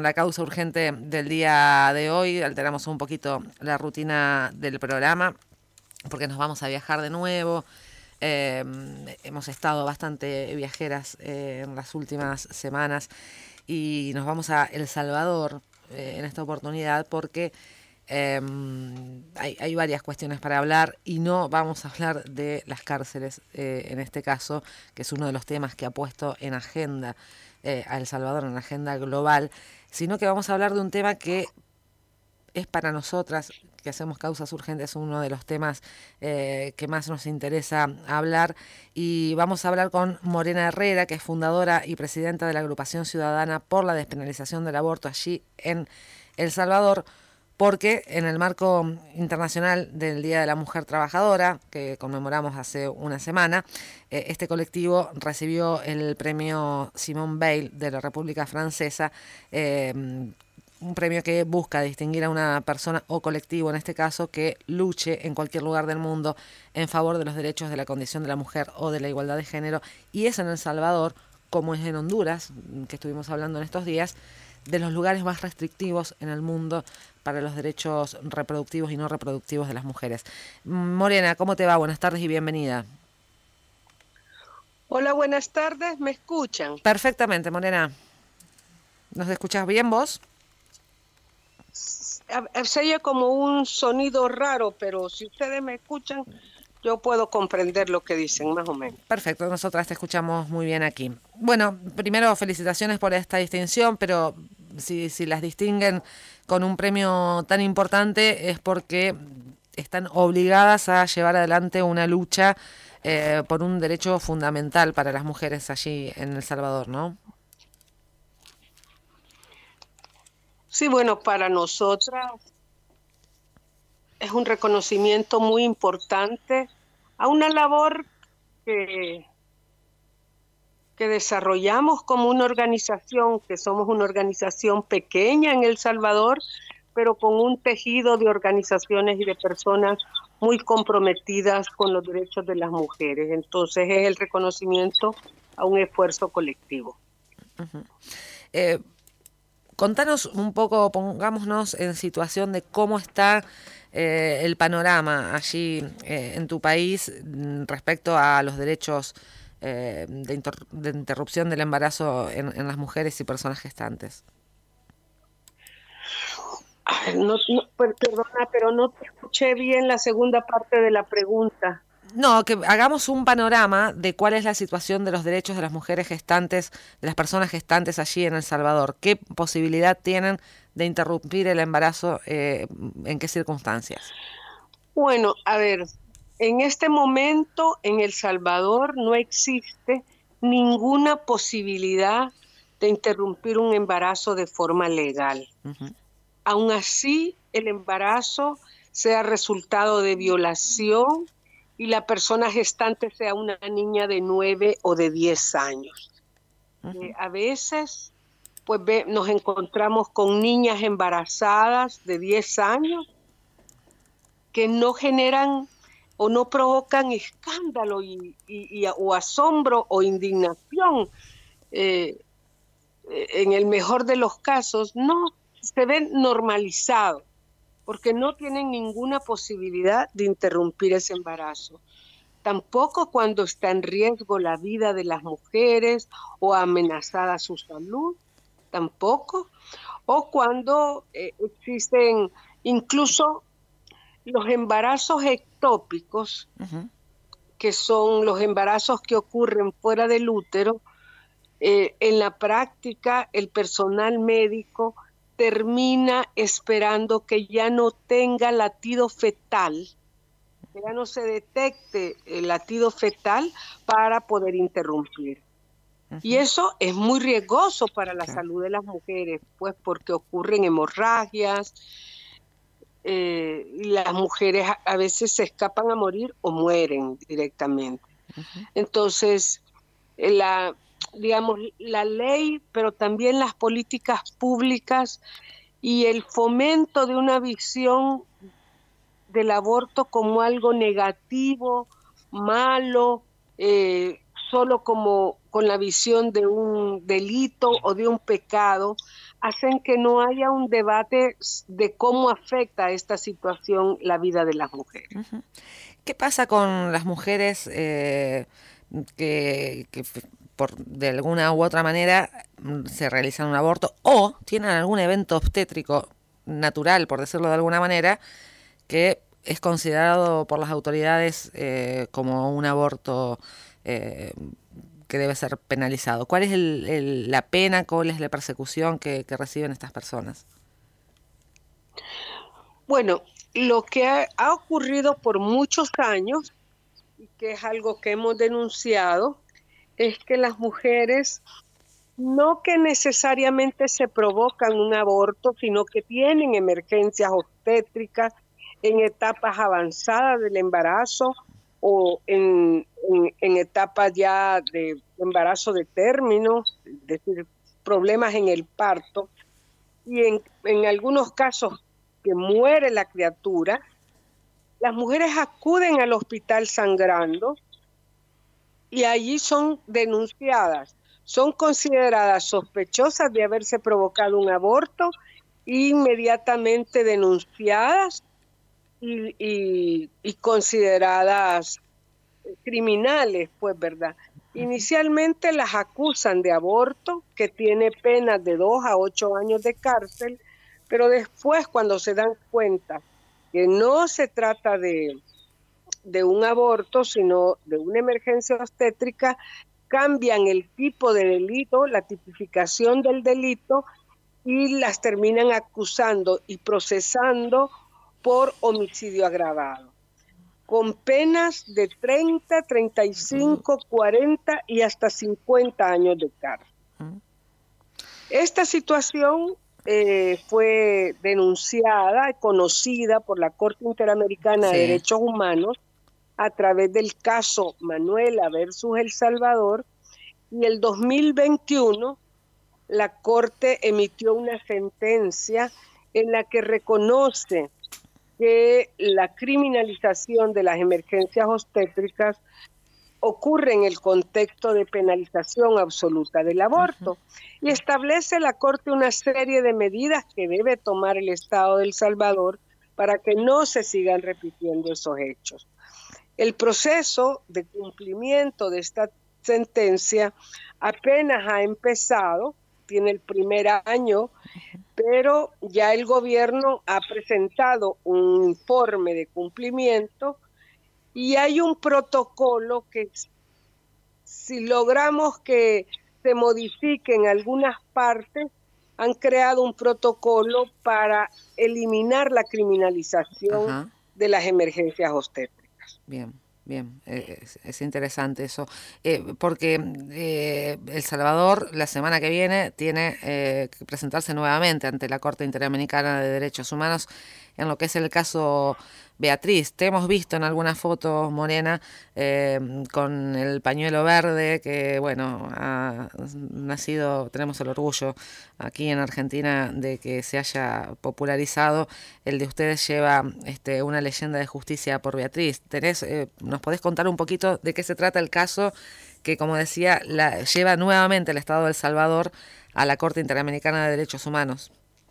la causa urgente del día de hoy. Alteramos un poquito la rutina del programa porque nos vamos a viajar de nuevo. Hemos estado bastante viajeras en las últimas semanas y nos vamos a El Salvador en esta oportunidad porque hay varias cuestiones para hablar y no vamos a hablar de las cárceles en este caso, que es uno de los temas que ha puesto en agenda a El Salvador, en la agenda global, sino que vamos a hablar de un tema que es para nosotras, que hacemos causas urgentes, uno de los temas que más nos interesa hablar. Y vamos a hablar con Morena Herrera, que es fundadora y presidenta de la Agrupación Ciudadana por la Despenalización del Aborto allí en El Salvador, porque en el marco internacional del Día de la Mujer Trabajadora, que conmemoramos hace una semana, este colectivo recibió el premio Simone Veil de la República Francesa, un premio que busca distinguir a una persona o colectivo, en este caso, que luche en cualquier lugar del mundo en favor de los derechos de la condición de la mujer o de la igualdad de género. Y es en El Salvador, como es en Honduras, que estuvimos hablando en estos días, de los lugares más restrictivos en el mundo para los derechos reproductivos y no reproductivos de las mujeres. Morena, ¿cómo te va? Buenas tardes y bienvenida. Hola, buenas tardes, ¿me escuchan? Perfectamente, Morena. ¿Nos escuchas bien vos? Se oye como un sonido raro, pero si ustedes me escuchan, yo puedo comprender lo que dicen, más o menos. Perfecto, nosotras te escuchamos muy bien aquí. Bueno, primero felicitaciones por esta distinción, pero si las distinguen con un premio tan importante es porque están obligadas a llevar adelante una lucha por un derecho fundamental para las mujeres allí en El Salvador, ¿no? Sí, bueno, para nosotras es un reconocimiento muy importante a una labor que desarrollamos como una organización, que somos una organización pequeña en El Salvador, pero con un tejido de organizaciones y de personas muy comprometidas con los derechos de las mujeres. Entonces es el reconocimiento a un esfuerzo colectivo. Contanos un poco, pongámonos en situación de cómo está el panorama allí en tu país respecto a los derechos de interrupción del embarazo en las mujeres y personas gestantes. Perdona, pero no te escuché bien la segunda parte de la pregunta. No, que hagamos un panorama de cuál es la situación de los derechos de las mujeres gestantes, de las personas gestantes allí en El Salvador. ¿Qué posibilidad tienen de interrumpir el embarazo? ¿En qué circunstancias? Bueno, a ver, en este momento en El Salvador no existe ninguna posibilidad de interrumpir un embarazo de forma legal. Aún así, el embarazo sea resultado de violación y la persona gestante sea una niña de 9 o de 10 años. A veces, pues nos encontramos con niñas embarazadas de 10 años que no generan o no provocan escándalo o asombro o indignación. En el mejor de los casos, no se ven normalizados porque no tienen ninguna posibilidad de interrumpir ese embarazo. Tampoco cuando está en riesgo la vida de las mujeres o amenazada su salud, tampoco. O cuando existen incluso los embarazos ectópicos, que son los embarazos que ocurren fuera del útero. En la práctica, el personal médico termina esperando que ya no tenga latido fetal, que ya no se detecte el latido fetal para poder interrumpir. Y eso es muy riesgoso para la salud de las mujeres, pues porque ocurren hemorragias, y las mujeres a veces se escapan a morir o mueren directamente. Entonces, digamos, la ley, pero también las políticas públicas y el fomento de una visión del aborto como algo negativo, malo, solo como con la visión de un delito o de un pecado, hacen que no haya un debate de cómo afecta esta situación la vida de las mujeres. Uh-huh. ¿Qué pasa con las mujeres que de alguna u otra manera se realizan un aborto o tienen algún evento obstétrico natural, por decirlo de alguna manera, que es considerado por las autoridades como un aborto que debe ser penalizado? ¿Cuál es la pena, cuál es la persecución que reciben estas personas? Bueno, lo que ha ocurrido por muchos años, y que es algo que hemos denunciado, es que las mujeres no que necesariamente se provocan un aborto, sino que tienen emergencias obstétricas en etapas avanzadas del embarazo o en etapas ya de embarazo de término, es decir, problemas en el parto, y en algunos casos que muere la criatura, las mujeres acuden al hospital sangrando y allí son denunciadas. Son consideradas sospechosas de haberse provocado un aborto, inmediatamente denunciadas y consideradas criminales, pues, ¿verdad? Inicialmente las acusan de aborto, que tiene penas de 2 a 8 años de cárcel, pero después, cuando se dan cuenta que no se trata de un aborto, sino de una emergencia obstétrica, cambian el tipo de delito, la tipificación del delito, y las terminan acusando y procesando por homicidio agravado, con penas de 30, 35, 40 y hasta 50 años de cárcel. Esta situación fue denunciada y conocida por la Corte Interamericana de Derechos Humanos a través del caso Manuela versus El Salvador, y el 2021 la Corte emitió una sentencia en la que reconoce que la criminalización de las emergencias obstétricas ocurre en el contexto de penalización absoluta del aborto, y establece la Corte una serie de medidas que debe tomar el Estado de El Salvador para que no se sigan repitiendo esos hechos. El proceso de cumplimiento de esta sentencia apenas ha empezado, tiene el primer año, pero ya el gobierno ha presentado un informe de cumplimiento y hay un protocolo que, si logramos que se modifiquen algunas partes, han creado un protocolo para eliminar la criminalización de las emergencias obstétricas. Bien. Bien, es interesante eso, porque El Salvador la semana que viene tiene que presentarse nuevamente ante la Corte Interamericana de Derechos Humanos en lo que es el caso Beatriz. Te hemos visto en alguna foto, Morena, con el pañuelo verde, que bueno, ha nacido, tenemos el orgullo aquí en Argentina de que se haya popularizado. El de ustedes lleva una leyenda de justicia por Beatriz. ¿Nos podés contar un poquito de qué se trata el caso que, como decía, lleva nuevamente el Estado de El Salvador a la Corte Interamericana de Derechos Humanos?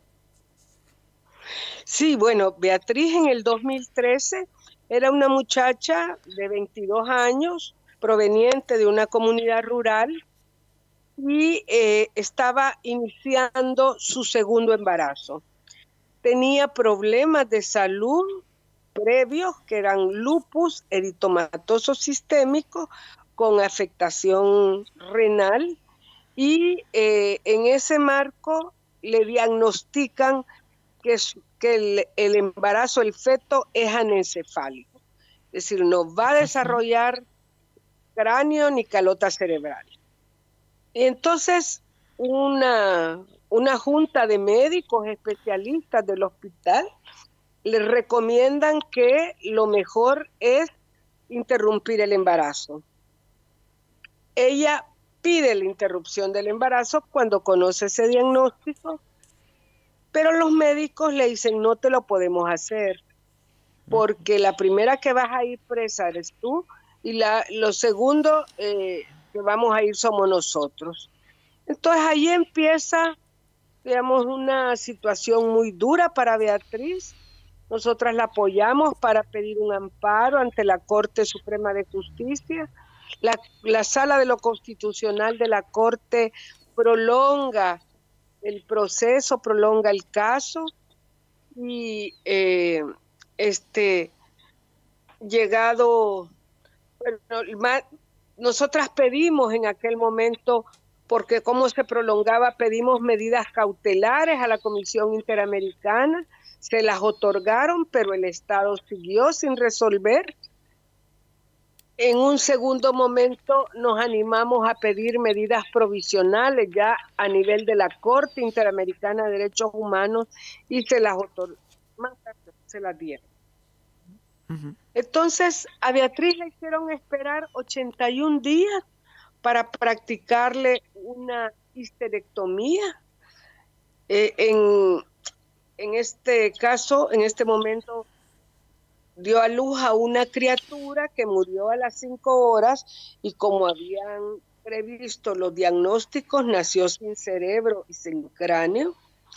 Sí, bueno, Beatriz en el 2013 era una muchacha de 22 años, proveniente de una comunidad rural, y estaba iniciando su segundo embarazo. Tenía problemas de salud previos, que eran lupus eritomatoso sistémico, con afectación renal, y en ese marco le diagnostican que el embarazo, el feto, es anencefálico, es decir, no va a desarrollar cráneo ni calota cerebral. Y entonces una junta de médicos especialistas del hospital le recomiendan que lo mejor es interrumpir el embarazo. Ella pide la interrupción del embarazo cuando conoce ese diagnóstico, pero los médicos le dicen: no te lo podemos hacer, porque la primera que vas a ir presa eres tú, y lo segundo que vamos a ir somos nosotros. Entonces ahí empieza digamos, una situación muy dura para Beatriz. Nosotras la apoyamos para pedir un amparo ante la Corte Suprema de Justicia. La Sala de lo Constitucional de la Corte prolonga el proceso, prolonga el caso y llegado, bueno, nosotras pedimos en aquel momento, porque como se prolongaba, pedimos medidas cautelares a la Comisión Interamericana, se las otorgaron, pero el Estado siguió sin resolver. En un segundo momento nos animamos a pedir medidas provisionales ya a nivel de la Corte Interamericana de Derechos Humanos y se las dieron. Entonces, a Beatriz le hicieron esperar 81 días para practicarle una histerectomía. En este caso, en este momento, dio a luz a una criatura que murió a las 5 horas y como habían previsto los diagnósticos, nació sin cerebro y sin cráneo.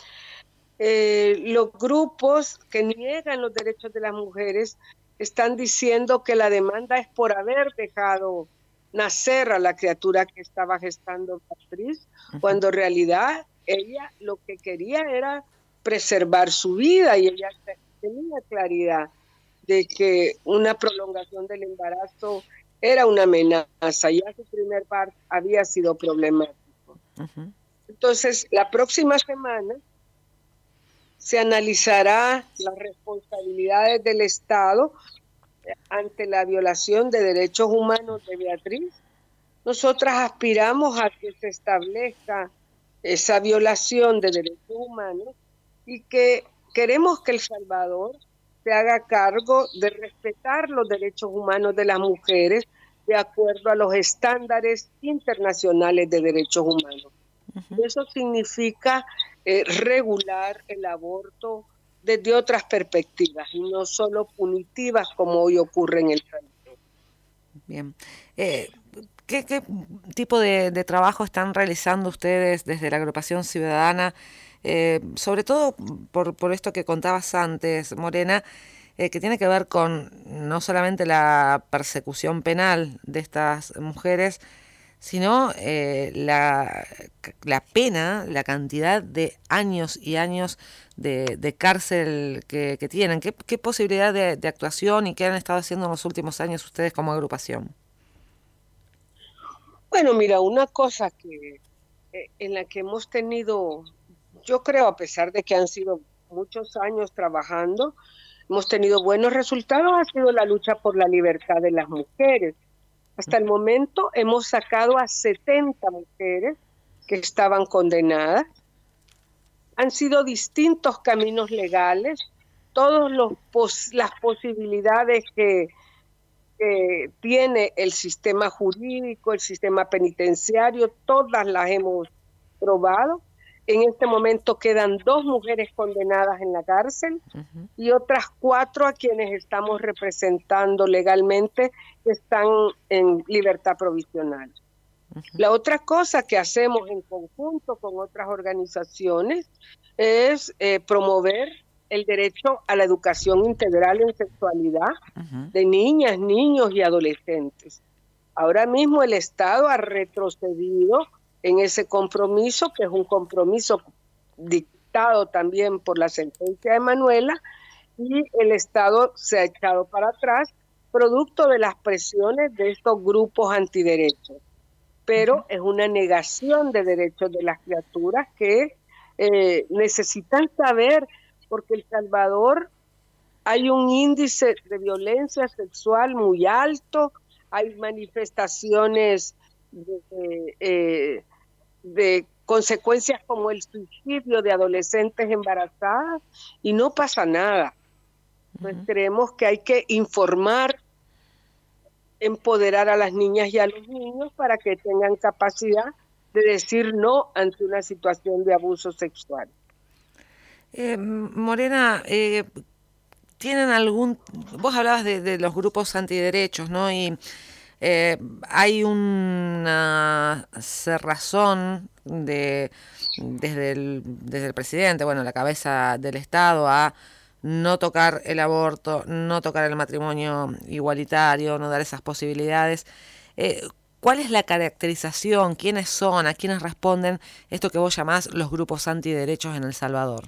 Los grupos que niegan los derechos de las mujeres están diciendo que la demanda es por haber dejado nacer a la criatura que estaba gestando Beatriz, cuando en realidad ella lo que quería era preservar su vida y ella tenía claridad de que una prolongación del embarazo era una amenaza, ya su primer parto había sido problemático. Entonces, la próxima semana se analizará las responsabilidades del Estado ante la violación de derechos humanos de Beatriz. Nosotras aspiramos a que se establezca esa violación de derechos humanos y que queremos que El Salvador se haga cargo de respetar los derechos humanos de las mujeres de acuerdo a los estándares internacionales de derechos humanos. Eso significa regular el aborto desde otras perspectivas y no solo punitivas como hoy ocurre en El Salvador. Bien. ¿Qué tipo de trabajo están realizando ustedes desde la agrupación ciudadana? Sobre todo por esto que contabas antes, Morena, que tiene que ver con no solamente la persecución penal de estas mujeres, sino la pena, la cantidad de años y años de cárcel que tienen. ¿Qué posibilidad de actuación y qué han estado haciendo en los últimos años ustedes como agrupación? Bueno, mira, una cosa que en la que hemos tenido, yo creo, a pesar de que han sido muchos años trabajando, hemos tenido buenos resultados, ha sido la lucha por la libertad de las mujeres. Hasta el momento hemos sacado a 70 mujeres que estaban condenadas. Han sido distintos caminos legales, todas las posibilidades que tiene el sistema jurídico, el sistema penitenciario, todas las hemos probado. En este momento quedan 2 mujeres condenadas en la cárcel y otras 4 a quienes estamos representando legalmente que están en libertad provisional. La otra cosa que hacemos en conjunto con otras organizaciones es promover el derecho a la educación integral en sexualidad de niñas, niños y adolescentes. Ahora mismo el Estado ha retrocedido en ese compromiso, que es un compromiso dictado también por la sentencia de Manuela, y el Estado se ha echado para atrás, producto de las presiones de estos grupos antiderechos. Pero es una negación de derechos de las criaturas que necesitan saber, porque en El Salvador hay un índice de violencia sexual muy alto, hay manifestaciones de consecuencias como el suicidio de adolescentes embarazadas y no pasa nada. Pues creemos que hay que informar, empoderar a las niñas y a los niños para que tengan capacidad de decir no ante una situación de abuso sexual. Morena, ¿tienen algún...? Vos hablabas de los grupos antiderechos, ¿no? Y Hay una cerrazón desde el presidente, bueno, la cabeza del Estado, a no tocar el aborto, no tocar el matrimonio igualitario, no dar esas posibilidades. ¿Cuál es la caracterización? ¿Quiénes son? ¿A quiénes responden esto que vos llamás los grupos antiderechos en El Salvador?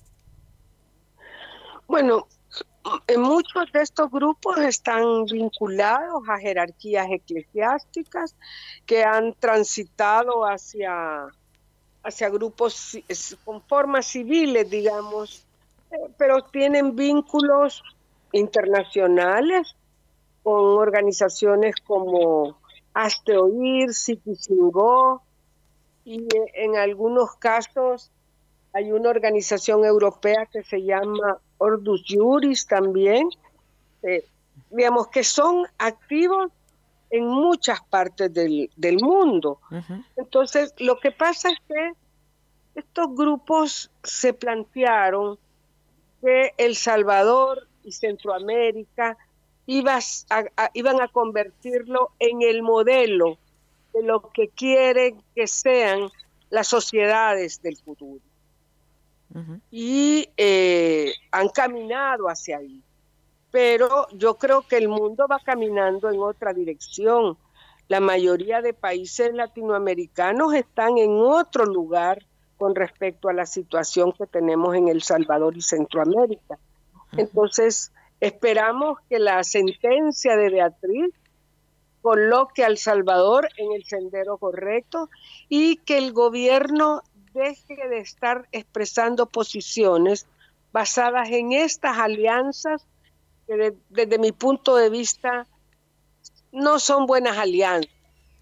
Bueno, muchos de estos grupos están vinculados a jerarquías eclesiásticas que han transitado hacia grupos con formas civiles, digamos, pero tienen vínculos internacionales con organizaciones como Hazte Oír, Siquisingó, y en algunos casos hay una organización europea que se llama Ordus Juris también, digamos que son activos en muchas partes del mundo. Uh-huh. Entonces, lo que pasa es que estos grupos se plantearon que El Salvador y Centroamérica iban a convertirlo en el modelo de lo que quieren que sean las sociedades del futuro. Uh-huh. Y han caminado hacia ahí. Pero yo creo que el mundo va caminando en otra dirección. La mayoría de países latinoamericanos están en otro lugar con respecto a la situación que tenemos en El Salvador y Centroamérica. Entonces, esperamos que la sentencia de Beatriz coloque a El Salvador en el sendero correcto y que el gobierno deje de estar expresando posiciones basadas en estas alianzas que desde mi punto de vista no son buenas alianzas.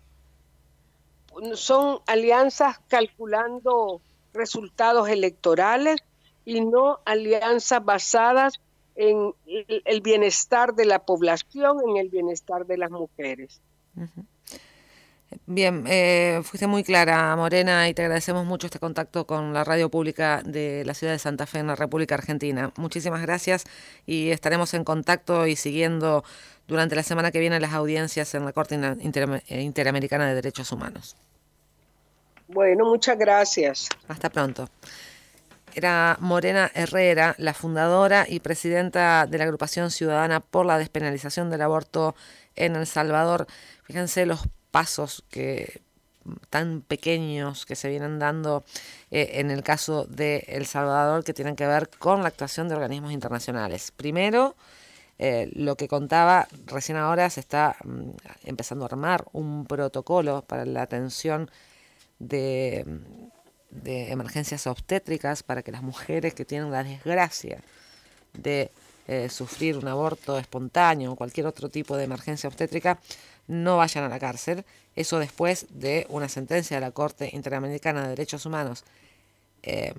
Son alianzas calculando resultados electorales y no alianzas basadas en el bienestar de la población, en el bienestar de las mujeres. Uh-huh. Bien, fuiste muy clara, Morena, y te agradecemos mucho este contacto con la radio pública de la ciudad de Santa Fe en la República Argentina. Muchísimas gracias y estaremos en contacto y siguiendo durante la semana que viene las audiencias en la Corte Interamericana de Derechos Humanos. Bueno, muchas gracias. Hasta pronto. Era Morena Herrera, la fundadora y presidenta de la Agrupación Ciudadana por la Despenalización del Aborto en El Salvador. Fíjense los pasos tan pequeños que se vienen dando en el caso de El Salvador, que tienen que ver con la actuación de organismos internacionales. Primero, lo que contaba, recién ahora se está empezando a armar un protocolo para la atención de emergencias obstétricas para que las mujeres que tienen la desgracia de sufrir un aborto espontáneo o cualquier otro tipo de emergencia obstétrica no vayan a la cárcel. Eso después de una sentencia de la Corte Interamericana de Derechos Humanos, que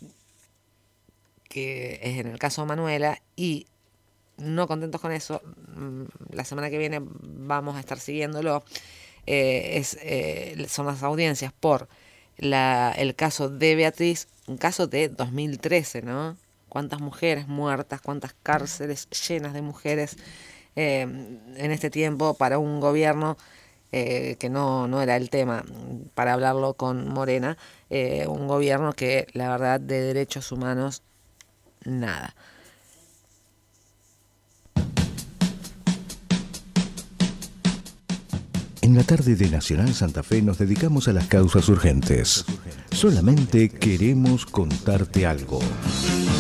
es en el caso de Manuela, y no contentos con eso, la semana que viene vamos a estar siguiéndolo. Son las audiencias por el caso de Beatriz, un caso de 2013, ¿no? Cuántas mujeres muertas, cuántas cárceles llenas de mujeres en este tiempo para un gobierno que no era el tema para hablarlo con Morena, un gobierno que la verdad de derechos humanos nada. En la tarde de Nacional Santa Fe nos dedicamos a las causas urgentes. Solamente queremos contarte algo.